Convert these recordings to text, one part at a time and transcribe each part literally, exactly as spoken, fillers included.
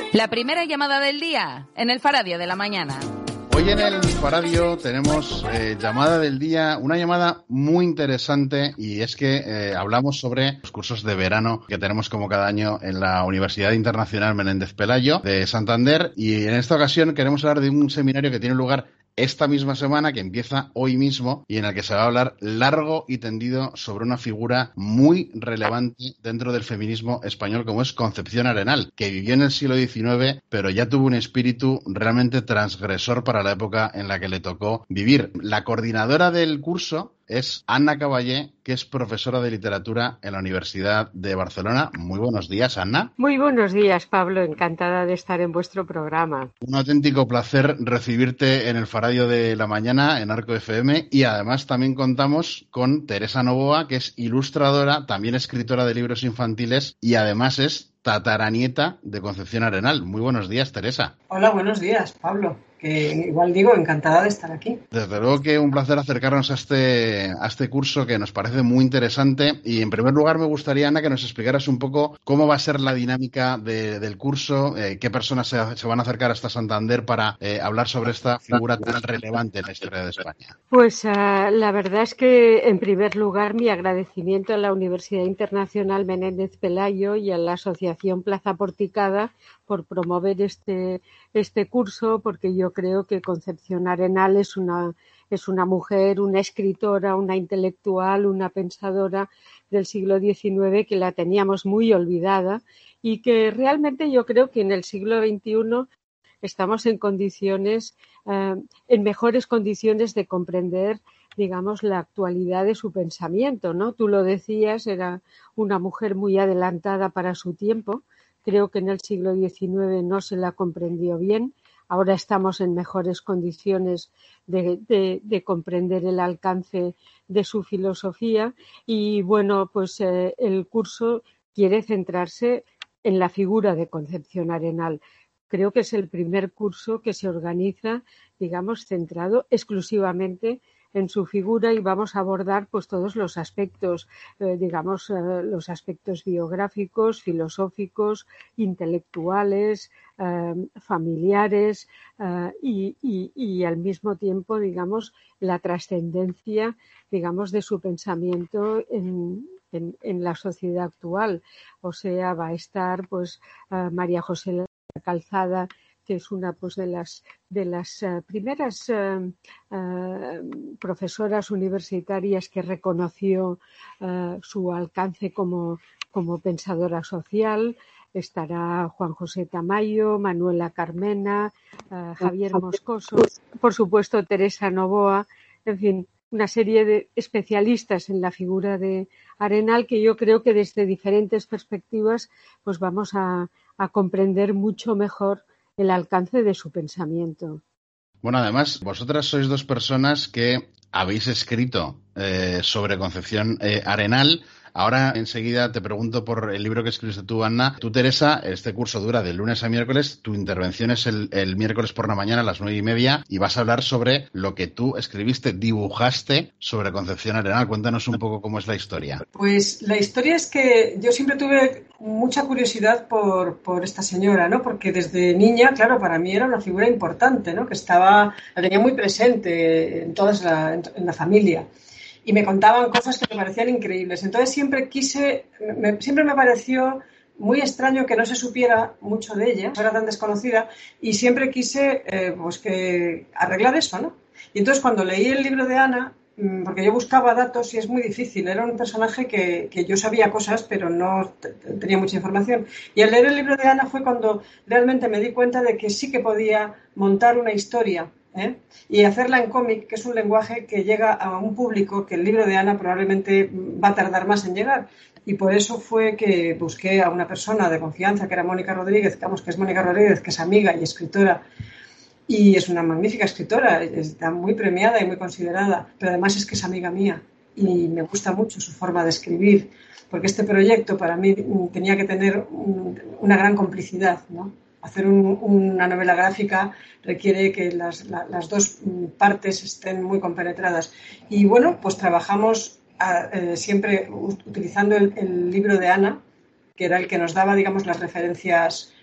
La primera llamada del día en el Faradio de la Mañana. Hoy en el Faradio tenemos eh, llamada del día, una llamada muy interesante, y es que eh, hablamos sobre los cursos de verano que tenemos como cada año en la Universidad Internacional Menéndez Pelayo de Santander, y en esta ocasión queremos hablar de un seminario que tiene lugar esta misma semana, que empieza hoy mismo, y en el que se va a hablar largo y tendido sobre una figura muy relevante dentro del feminismo español, como es Concepción Arenal, que vivió en el siglo diecinueve, pero ya tuvo un espíritu realmente transgresor para la época en la que le tocó vivir. La coordinadora del curso es Anna Caballé, que es profesora de literatura en la Universidad de Barcelona. Muy buenos días, Anna. Muy buenos días, Pablo. Encantada de estar en vuestro programa. Un auténtico placer recibirte en el Faradio de la Mañana, en Arco F M, y además también contamos con Teresa Novoa, que es ilustradora, también escritora de libros infantiles y además es tataranieta de Concepción Arenal. Muy buenos días, Teresa. Hola, buenos días, Pablo. Que igual digo, encantada de estar aquí. Desde luego que un placer acercarnos a este, a este curso, que nos parece muy interesante. Y en primer lugar me gustaría, Ana, que nos explicaras un poco cómo va a ser la dinámica de, del curso, eh, qué personas se, se van a acercar hasta Santander para eh, hablar sobre esta figura tan relevante en la historia de España. Pues uh, la verdad es que, en primer lugar, mi agradecimiento a la Universidad Internacional Menéndez Pelayo y a la Asociación Plaza Porticada por promover este, este curso, porque yo creo que Concepción Arenal es una, es una mujer, una escritora, una intelectual, una pensadora del siglo diecinueve que la teníamos muy olvidada y que realmente yo creo que en el siglo veintiuno estamos en condiciones, eh, en mejores condiciones de comprender, digamos, la actualidad de su pensamiento, ¿no? Tú lo decías, era una mujer muy adelantada para su tiempo. Creo que en el siglo diecinueve no se la comprendió bien. Ahora estamos en mejores condiciones de, de, de comprender el alcance de su filosofía. Y bueno, pues eh, el curso quiere centrarse en la figura de Concepción Arenal. Creo que es el primer curso que se organiza, digamos, centrado exclusivamente en su figura, y vamos a abordar pues todos los aspectos, eh, digamos, eh, los aspectos biográficos, filosóficos, intelectuales, eh, familiares eh, y, y, y al mismo tiempo, digamos, la trascendencia, digamos, de su pensamiento en, en, en la sociedad actual. O sea, va a estar pues eh, María José Calzada, que es una pues de las de las uh, primeras uh, uh, profesoras universitarias que reconoció uh, su alcance como, como pensadora social. Estará Juan José Tamayo, Manuela Carmena, uh, Javier Moscoso, por supuesto Teresa Novoa, en fin, una serie de especialistas en la figura de Arenal que yo creo que desde diferentes perspectivas pues vamos a, a comprender mucho mejor el alcance de su pensamiento. Bueno, además, vosotras sois dos personas que habéis escrito eh, sobre Concepción eh, Arenal. Ahora, enseguida, te pregunto por el libro que escribiste tú, Anna. Tú, Teresa, este curso dura de lunes a miércoles. Tu intervención es el, el miércoles por la mañana a las nueve y media y vas a hablar sobre lo que tú escribiste, dibujaste sobre Concepción Arenal. Cuéntanos un poco cómo es la historia. Pues la historia es que yo siempre tuve mucha curiosidad por, por esta señora, ¿no? Porque desde niña, claro, para mí era una figura importante, ¿no? Que estaba, la tenía muy presente en toda la, en la familia. Y me contaban cosas que me parecían increíbles. Entonces siempre quise, me, siempre me pareció muy extraño que no se supiera mucho de ella, era tan desconocida, y siempre quise eh, pues que arreglar eso, ¿no? Y entonces cuando leí el libro de Ana, porque yo buscaba datos y es muy difícil, era un personaje que, que yo sabía cosas pero no t- tenía mucha información, y al leer el libro de Ana fue cuando realmente me di cuenta de que sí que podía montar una historia, ¿eh? Y hacerla en cómic, que es un lenguaje que llega a un público que el libro de Ana probablemente va a tardar más en llegar. Y por eso fue que busqué a una persona de confianza, que era Mónica Rodríguez, digamos que es Mónica Rodríguez, que es amiga y escritora, y es una magnífica escritora, está muy premiada y muy considerada, pero además es que es amiga mía y me gusta mucho su forma de escribir, porque este proyecto para mí tenía que tener un, una gran complicidad, ¿no? Hacer un, una novela gráfica requiere que las, la, las dos partes estén muy compenetradas. Y bueno, pues trabajamos a, eh, siempre utilizando el, el libro de Ana, que era el que nos daba, digamos, las referencias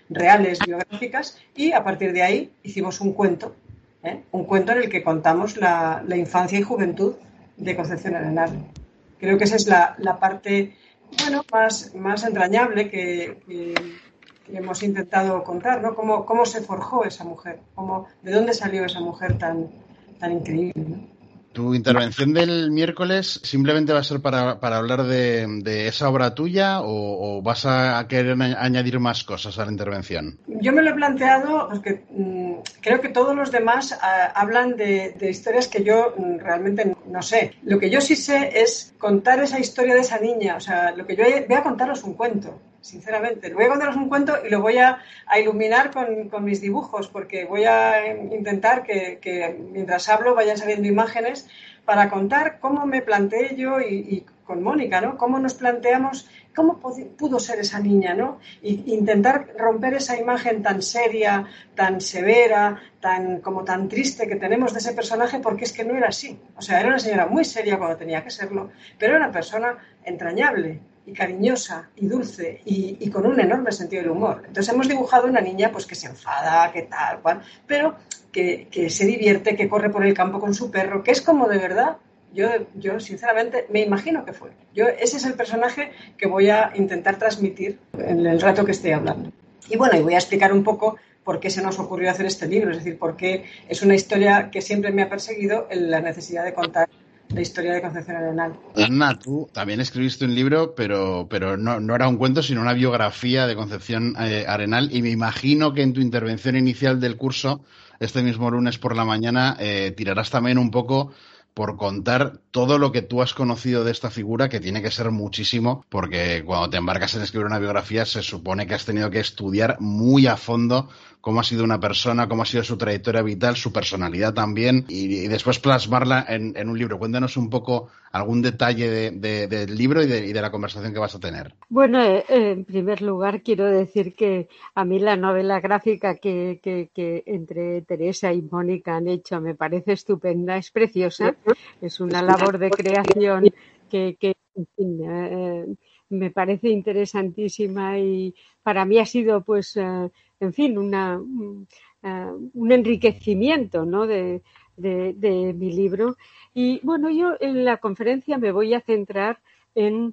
reales, biográficas, y a partir de ahí hicimos un cuento, ¿eh? un cuento en el que contamos la, la infancia y juventud de Concepción Arenal. Creo que esa es la, la parte, bueno, más, más entrañable que, que, que hemos intentado contar, ¿no? Cómo, cómo se forjó esa mujer, cómo, de dónde salió esa mujer tan, tan increíble, ¿no? ¿Tu intervención del miércoles simplemente va a ser para, para hablar de, de esa obra tuya o, o vas a querer añadir más cosas a la intervención? Yo me lo he planteado porque mmm, creo que todos los demás uh, hablan de, de historias que yo mmm, realmente no sé. Lo que yo sí sé es contar esa historia de esa niña. O sea, lo que yo voy a contaros un cuento, sinceramente. Voy a contaros un cuento y lo voy a, a iluminar con, con mis dibujos, porque voy a intentar que, que mientras hablo vayan saliendo imágenes para contar cómo me planteé yo y, y con Mónica, ¿no? Cómo nos planteamos, cómo pudo ser esa niña, ¿no? Y intentar romper esa imagen tan seria, tan severa, tan como tan triste que tenemos de ese personaje, porque es que no era así. O sea, era una señora muy seria cuando tenía que serlo, pero era una persona entrañable y cariñosa y dulce y, y con un enorme sentido del humor. Entonces hemos dibujado una niña pues que se enfada, que tal, cual, pero que, que se divierte, que corre por el campo con su perro, que es como de verdad. Yo, yo sinceramente me imagino que fue. Yo, ese es el personaje que voy a intentar transmitir en el rato que estoy hablando. Y bueno, y voy a explicar un poco por qué se nos ocurrió hacer este libro, es decir, por qué es una historia que siempre me ha perseguido en la necesidad de contar la historia de Concepción Arenal. Ana, tú también escribiste un libro, pero, pero no, no era un cuento, sino una biografía de Concepción eh, Arenal, y me imagino que en tu intervención inicial del curso, este mismo lunes por la mañana, eh, tirarás también un poco por contar todo lo que tú has conocido de esta figura, que tiene que ser muchísimo, porque cuando te embarcas en escribir una biografía se supone que has tenido que estudiar muy a fondo cómo ha sido una persona, cómo ha sido su trayectoria vital, su personalidad también, y, y después plasmarla en, en un libro. Cuéntanos un poco algún detalle de, de, del libro y de, y de la conversación que vas a tener. Bueno, eh, en primer lugar quiero decir que a mí la novela gráfica que, que, que entre Teresa y Mónica han hecho me parece estupenda, es preciosa, es una labor de creación que, que en fin, eh, me parece interesantísima y para mí ha sido, pues, eh, en fin, una, un, uh, un enriquecimiento, ¿no?, de, de, de mi libro. Y bueno, yo en la conferencia me voy a centrar en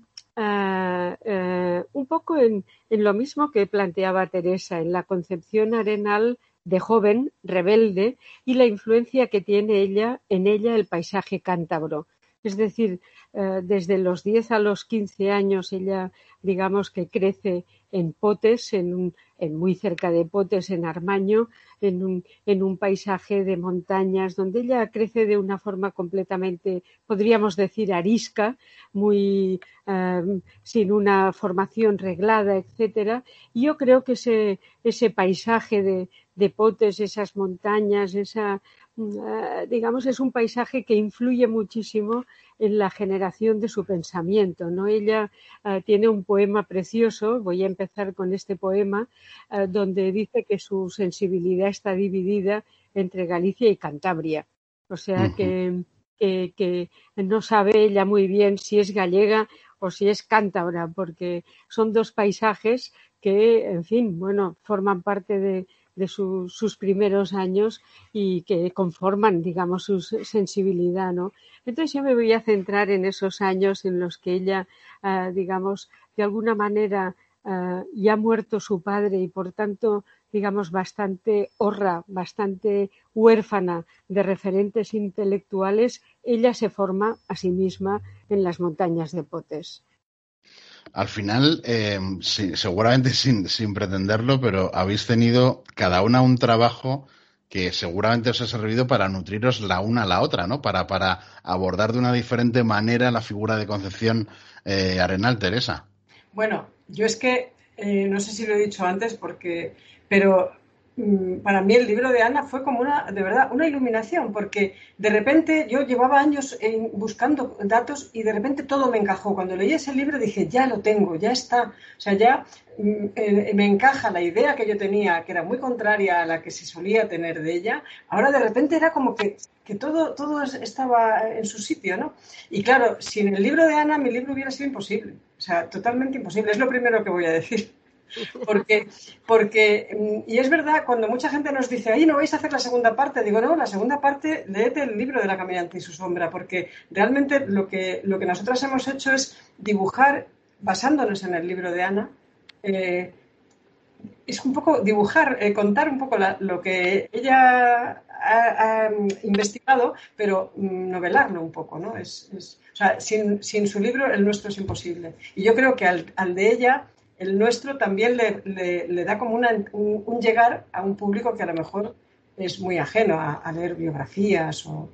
Uh, uh, un poco en, en lo mismo que planteaba Teresa, en la Concepción Arenal de joven, rebelde, y la influencia que tiene ella en ella el paisaje cántabro. Es decir, uh, desde los diez a los quince años ella, digamos que crece en Potes, en, un, en muy cerca de Potes, en Armaño, en un, en un paisaje de montañas donde ella crece de una forma completamente, podríamos decir, arisca, muy uh, sin una formación reglada, etcétera. Y yo creo que ese, ese paisaje de, de Potes, esas montañas, esa, uh, digamos, es un paisaje que influye muchísimo en la generación de su pensamiento, ¿no? Ella uh, tiene un poema precioso, voy a empezar con este poema, uh, donde dice que su sensibilidad está dividida entre Galicia y Cantabria. O sea uh-huh. que, que, que no sabe ella muy bien si es gallega o si es cántabra, porque son dos paisajes que, en fin, bueno, forman parte de, de su, sus primeros años y que conforman, digamos, su sensibilidad, ¿no? Entonces yo me voy a centrar en esos años en los que ella, uh, digamos, de alguna manera uh, ya ha muerto su padre y por tanto, digamos, bastante horra, bastante huérfana de referentes intelectuales, ella se forma a sí misma en las montañas de Potes. Al final, eh, sí, seguramente sin, sin pretenderlo, pero habéis tenido cada una un trabajo que seguramente os ha servido para nutriros la una a la otra, ¿no? Para, para abordar de una diferente manera la figura de Concepción eh, Arenal, Teresa. Bueno, yo es que, eh, no sé si lo he dicho antes, porque, pero mmm, para mí el libro de Ana fue como una, de verdad, una iluminación, porque de repente yo llevaba años eh, buscando datos y de repente todo me encajó. Cuando leí ese libro dije, ya lo tengo, ya está. O sea, ya mmm, eh, me encaja la idea que yo tenía, que era muy contraria a la que se solía tener de ella. Ahora de repente era como que, que todo, todo estaba en su sitio, ¿no? Y claro, sin el libro de Ana, mi libro hubiera sido imposible. O sea, totalmente imposible. Es lo primero que voy a decir. Porque, porque, y es verdad, cuando mucha gente nos dice, ahí no vais a hacer la segunda parte, digo, no, la segunda parte, léete el libro de La caminante y su sombra, porque realmente lo que, lo que nosotras hemos hecho es dibujar, basándonos en el libro de Ana, eh, es un poco dibujar, eh, contar un poco la, lo que ella ha, ha investigado, pero novelarlo un poco, ¿no? Es, es, o sea, sin, sin su libro el nuestro es imposible. Y yo creo que al, al de ella, el nuestro también le, le, le da como una, un, un llegar a un público que a lo mejor es muy ajeno a, a leer biografías o,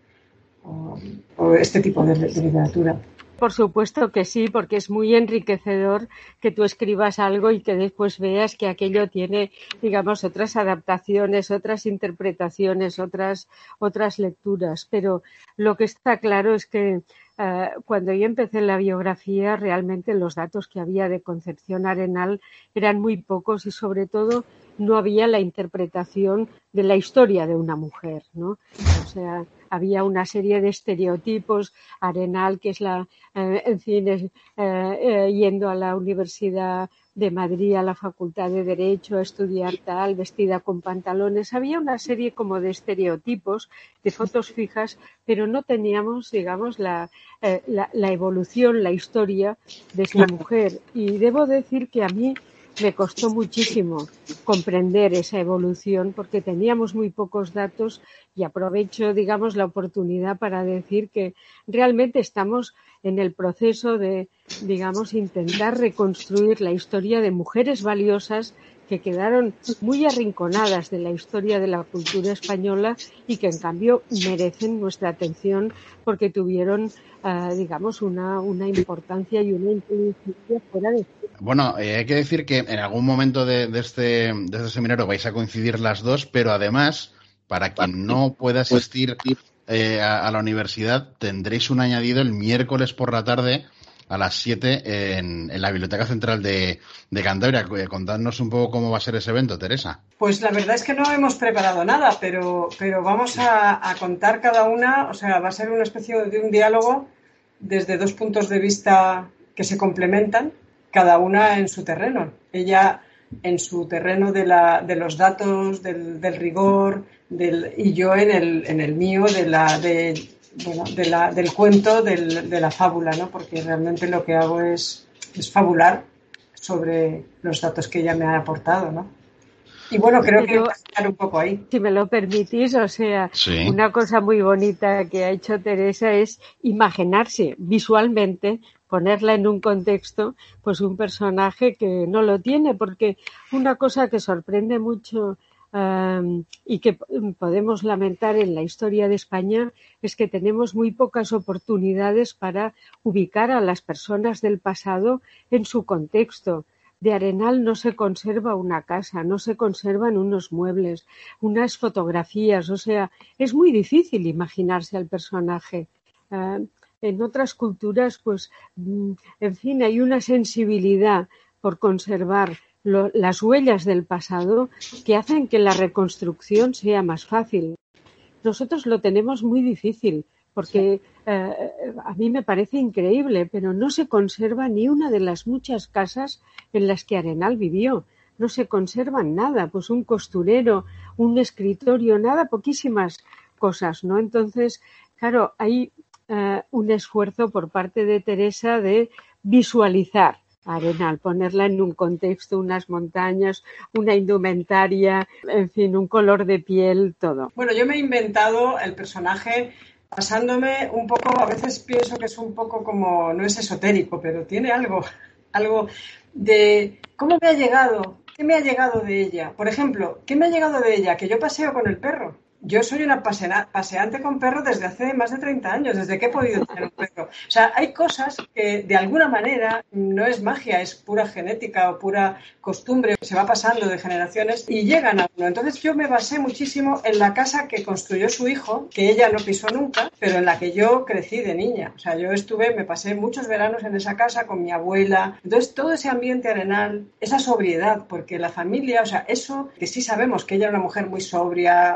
o, o este tipo de, de literatura. Por supuesto que sí, porque es muy enriquecedor que tú escribas algo y que después veas que aquello tiene, digamos, otras adaptaciones, otras interpretaciones, otras, otras lecturas. Pero lo que está claro es que uh, cuando yo empecé la biografía, realmente los datos que había de Concepción Arenal eran muy pocos y, sobre todo, no había la interpretación de la historia de una mujer, ¿no? O sea, había una serie de estereotipos. Arenal, que es la, eh, en fin, es, eh, eh, yendo a la Universidad de Madrid, a la Facultad de Derecho, a estudiar tal, vestida con pantalones. Había una serie como de estereotipos, de fotos fijas, pero no teníamos, digamos, la, eh, la, la evolución, la historia de esta mujer. Y debo decir que a mí me costó muchísimo comprender esa evolución porque teníamos muy pocos datos y aprovecho, digamos, la oportunidad para decir que realmente estamos en el proceso de, digamos, intentar reconstruir la historia de mujeres valiosas que quedaron muy arrinconadas de la historia de la cultura española y que en cambio merecen nuestra atención porque tuvieron, uh, digamos, una, una importancia y una influencia fuera de... Bueno, eh, hay que decir que en algún momento de, de, este, de este seminario vais a coincidir las dos, pero además, para quien no pueda asistir eh, a, a la universidad, tendréis un añadido el miércoles por la tarde a las siete en, en la Biblioteca Central de, de Cantabria. Contadnos un poco cómo va a ser ese evento, Teresa. Pues la verdad es que no hemos preparado nada, pero, pero vamos a, a contar cada una, o sea, va a ser una especie de un diálogo desde dos puntos de vista que se complementan, cada una en su terreno. Ella en su terreno de, la, de los datos, del, del rigor, del, y yo en el, en el mío de la, de, bueno, de la, del cuento, del, de la fábula, ¿no? Porque realmente lo que hago es, es fabular sobre los datos que ella me ha aportado, ¿no? Y bueno, creo que voy a estar un poco ahí. Si me lo permitís, o sea, sí. Una cosa muy bonita que ha hecho Teresa es imaginarse visualmente, ponerla en un contexto, pues un personaje que no lo tiene, porque una cosa que sorprende mucho um, y que podemos lamentar en la historia de España es que tenemos muy pocas oportunidades para ubicar a las personas del pasado en su contexto. De Arenal no se conserva una casa, no se conservan unos muebles, unas fotografías, o sea, es muy difícil imaginarse al personaje. Uh, en otras culturas, pues, en fin, hay una sensibilidad por conservar lo, las huellas del pasado que hacen que la reconstrucción sea más fácil. Nosotros lo tenemos muy difícil. Porque eh, a mí me parece increíble, pero no se conserva ni una de las muchas casas en las que Arenal vivió. No se conservan nada, pues un costurero, un escritorio, nada, poquísimas cosas, ¿no? Entonces, claro, hay eh, un esfuerzo por parte de Teresa de visualizar a Arenal, ponerla en un contexto, unas montañas, una indumentaria, en fin, un color de piel, todo. Bueno, yo me he inventado el personaje basándome un poco, a veces pienso que es un poco como, no es esotérico, pero tiene algo, algo de cómo me ha llegado, qué me ha llegado de ella. Por ejemplo, ¿qué me ha llegado de ella? Que yo paseo con el perro. Yo soy una pasea- paseante con perro desde hace más de treinta años, desde que he podido tener un perro. O sea, hay cosas que de alguna manera no es magia, es pura genética o pura costumbre, se va pasando de generaciones y llegan a uno. Entonces yo me basé muchísimo en la casa que construyó su hijo, que ella no pisó nunca, pero en la que yo crecí de niña. O sea, yo estuve, me pasé muchos veranos en esa casa con mi abuela. Entonces todo ese ambiente arenal, esa sobriedad, porque la familia, o sea, eso que sí sabemos que ella era una mujer muy sobria,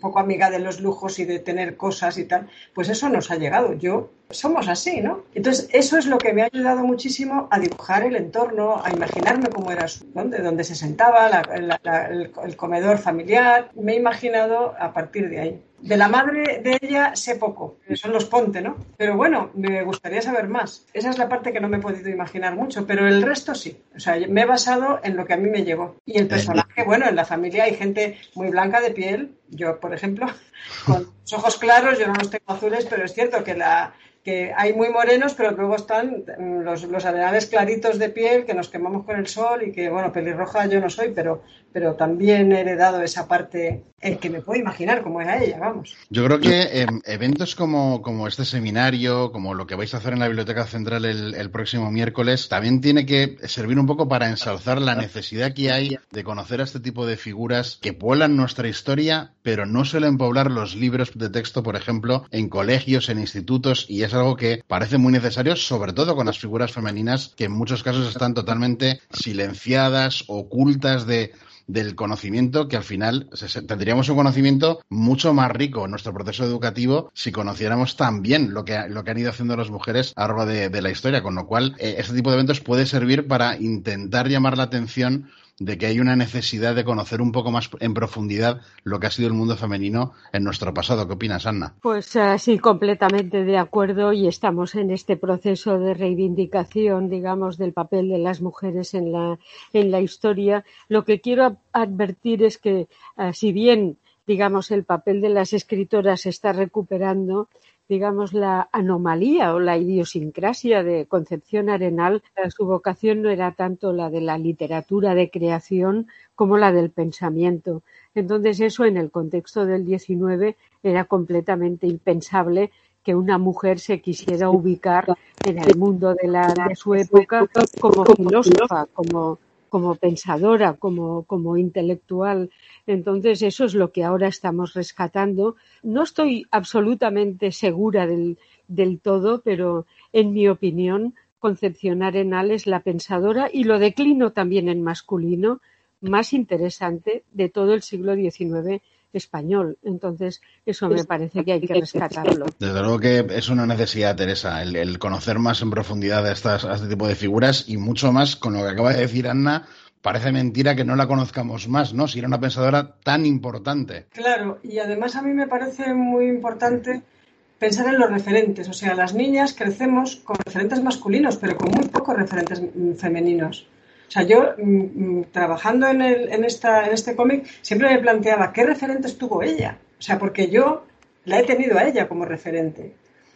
poco amiga de los lujos y de tener cosas y tal, pues eso nos ha llegado. Yo, somos así, ¿no? Entonces, eso es lo que me ha ayudado muchísimo a dibujar el entorno, a imaginarme cómo era su, ¿dónde, dónde se sentaba, la, la, la, el, el comedor familiar. Me he imaginado a partir de ahí. De la madre de ella sé poco, son los Ponte, ¿no? Pero bueno, me gustaría saber más. Esa es la parte que no me he podido imaginar mucho, pero el resto sí. O sea, me he basado en lo que a mí me llegó. Y el personaje, bueno, en la familia hay gente muy blanca de piel. Yo, por ejemplo, con los ojos claros, yo no los tengo azules, pero es cierto que la... que hay muy morenos, pero luego están los, los arenales claritos de piel que nos quemamos con el sol y que, bueno, pelirroja yo no soy, pero, pero también he heredado esa parte en que me puedo imaginar cómo era ella, vamos. Yo creo que eh, eventos como, como este seminario, como lo que vais a hacer en la Biblioteca Central el, el próximo miércoles, también tiene que servir un poco para ensalzar la necesidad que hay de conocer a este tipo de figuras que pueblan nuestra historia, pero no suelen poblar los libros de texto, por ejemplo, en colegios, en institutos, y es algo que parece muy necesario, sobre todo con las figuras femeninas que en muchos casos están totalmente silenciadas, ocultas de del conocimiento, que al final tendríamos un conocimiento mucho más rico en nuestro proceso educativo si conociéramos también lo que, lo que han ido haciendo las mujeres a lo largo de, de la historia, con lo cual eh, este tipo de eventos puede servir para intentar llamar la atención de que hay una necesidad de conocer un poco más en profundidad lo que ha sido el mundo femenino en nuestro pasado. ¿Qué opinas, Anna? Pues uh, sí, completamente de acuerdo, y estamos en este proceso de reivindicación, digamos, del papel de las mujeres en la, en la historia. Lo que quiero advertir es que, uh, si bien, digamos, el papel de las escritoras se está recuperando, digamos, la anomalía o la idiosincrasia de Concepción Arenal, su vocación no era tanto la de la literatura de creación como la del pensamiento. Entonces, eso en el contexto del diecinueve era completamente impensable que una mujer se quisiera ubicar en el mundo de, la, de su época como filósofa, como como pensadora, como, como intelectual. Entonces, eso es lo que ahora estamos rescatando. No estoy absolutamente segura del, del todo, pero en mi opinión, Concepción Arenal es la pensadora, y lo declino también en masculino, más interesante de todo el siglo diecinueve español. Entonces, eso me parece que hay que rescatarlo. Desde luego que es una necesidad, Teresa, el, el conocer más en profundidad a, estas, a este tipo de figuras, y mucho más con lo que acaba de decir Anna. Parece mentira que no la conozcamos más, ¿no? Si era una pensadora tan importante. Claro, y además a mí me parece muy importante pensar en los referentes. O sea, las niñas crecemos con referentes masculinos, pero con muy pocos referentes femeninos. O sea, yo mmm, trabajando en, el, en, esta, en este cómic siempre me planteaba qué referentes tuvo ella. O sea, porque yo la he tenido a ella como referente.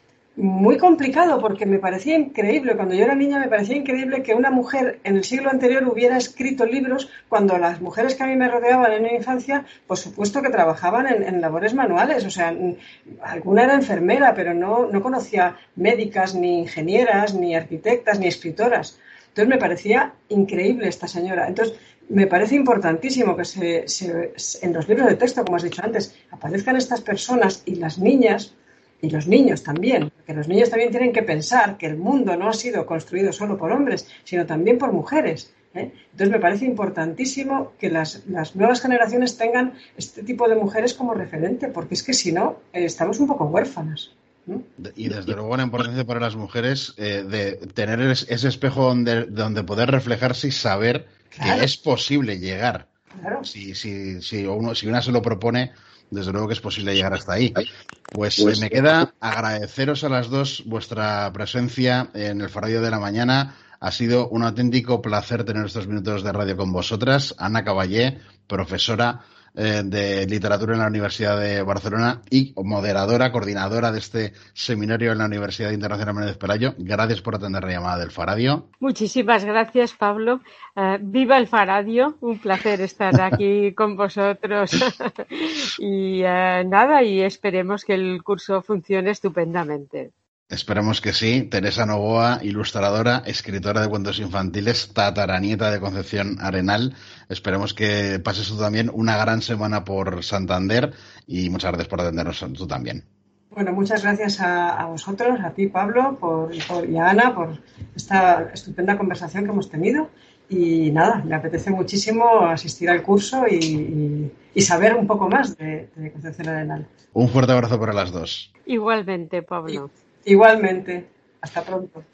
Muy complicado, porque me parecía increíble, cuando yo era niña me parecía increíble que una mujer en el siglo anterior hubiera escrito libros cuando las mujeres que a mí me rodeaban en mi infancia, por supuesto que trabajaban en, en labores manuales. O sea, alguna era enfermera, pero no, no conocía médicas, ni ingenieras, ni arquitectas, ni escritoras. Entonces me parecía increíble esta señora. Entonces me parece importantísimo que se, se, en los libros de texto, como has dicho antes, aparezcan estas personas, y las niñas y los niños también, porque los niños también tienen que pensar que el mundo no ha sido construido solo por hombres, sino también por mujeres, ¿eh? Entonces me parece importantísimo que las, las nuevas generaciones tengan este tipo de mujeres como referente, porque es que si no, eh, estamos un poco huérfanas. Y desde luego la importancia para las mujeres eh, de tener ese espejo donde, donde poder reflejarse y saber claro. que es posible llegar. Claro. Si, si, si, uno, si una se lo propone, desde luego que es posible llegar hasta ahí. Pues, pues eh, me queda agradeceros a las dos vuestra presencia en el Faradio de la Mañana. Ha sido un auténtico placer tener estos minutos de radio con vosotras. Anna Caballé, profesora eh, de literatura en la Universidad de Barcelona y moderadora, coordinadora de este seminario en la Universidad Internacional Menéndez Pelayo. Gracias por atender la llamada del Faradio. Muchísimas gracias, Pablo. Uh, viva el Faradio, un placer estar aquí con vosotros. y uh, nada, y esperemos que el curso funcione estupendamente. Esperemos que sí. Teresa Novoa, ilustradora, escritora de cuentos infantiles, tataranieta de Concepción Arenal. Esperemos que pases tú también una gran semana por Santander, y muchas gracias por atendernos tú también. Bueno, muchas gracias a, a vosotros, a ti, Pablo, por, por, y a Ana, por estar esta estupenda conversación que hemos tenido. Y nada, me apetece muchísimo asistir al curso y, y, y saber un poco más de, de Concepción Arenal. Un fuerte abrazo para las dos. Igualmente, Pablo. Y, igualmente. Hasta pronto.